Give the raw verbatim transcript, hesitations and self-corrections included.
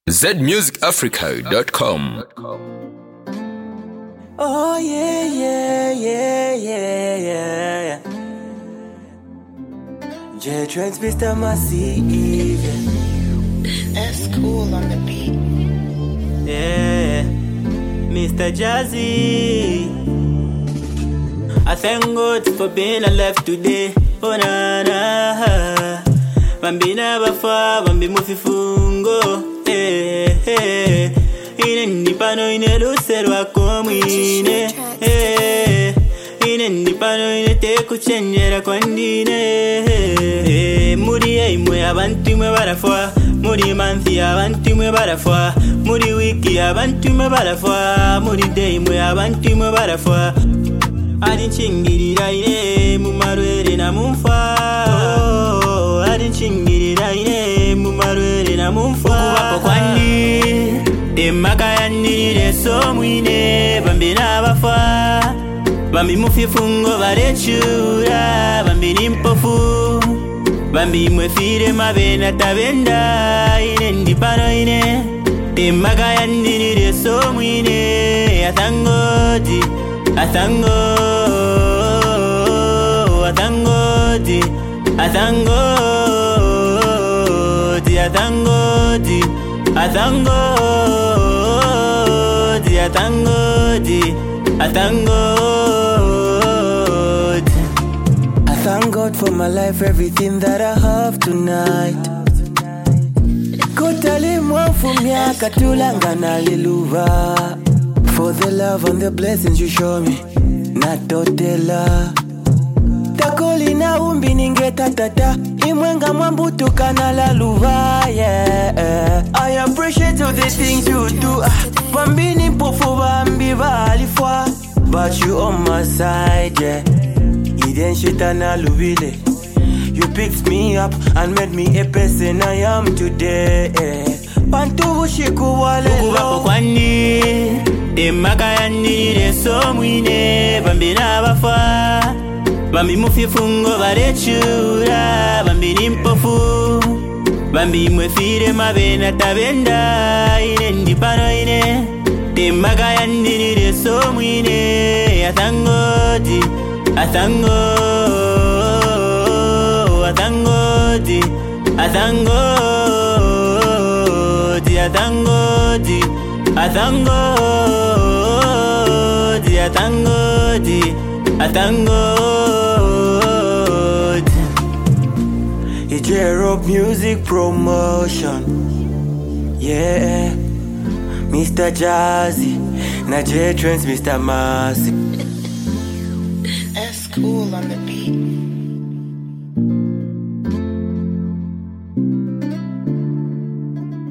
z music africa dot com. Oh yeah, yeah, yeah, yeah, yeah. J-Trends, Mister Massive. That's cool on the beat. Yeah, Mister Jazzy. I thank God for being alive today. Oh na na. Bambina bafa, bambi mufifungo. Hey, hey. Ine nipano ine luserwa komine. Hey, ine nipano ine te kuchenjera kwandine. Hey, muri aimwe abantu imwe barafwa. Muri manthi abantu imwe barafwa. Muri wiki abantu imwe barafwa. Muri day imwe abantu imwe barafwa. Adi chingirira ine mumarwere na mumfa. Oh, adi chingirira ine mumarwere na mumfa. Ukuwapo kwani Demaka yanire so mwine. Bambi nabafa, bambi mufifungo barechura. Bambi nimpofu, bambi mwefire mabena tabenda. Ine ndipano ine Demaka yanire so mwine. Atangoti, atangoti, atangoti, atangoti, atangoti, atangoti, atangoti, atangoti. I thank God for my life, everything that I have tonight. Kutali mwafu miaka tulangana liluva. For the love and the blessings you show me, natotela. Takoli na umbi ningeta tata, imwenga mwambutu kanala luva, yeah. I appreciate all the things you do. Bambini pofu bambi valifwa, but you on my side, yeah. Iden shitana lubile. You picked me up and made me a person I am today, yeah. Pantu shiku wale ukuwapo kwani Demaka yanire so mwine. Bambi nabafa, bambi mufifungo barechura. Bambi nimpofu, bambi mwefire mabena tabenda. Ine ndipano ine Demaka yanire so mwine. Atangoti, atangoti, atangoti, atangoti, atangoti, atangoti, atangoti, atangoti. It's J-Rock Music Promotion. Yeah, Mister Jazzy, na J-Trends, Mister Massive. That's cool on the beat.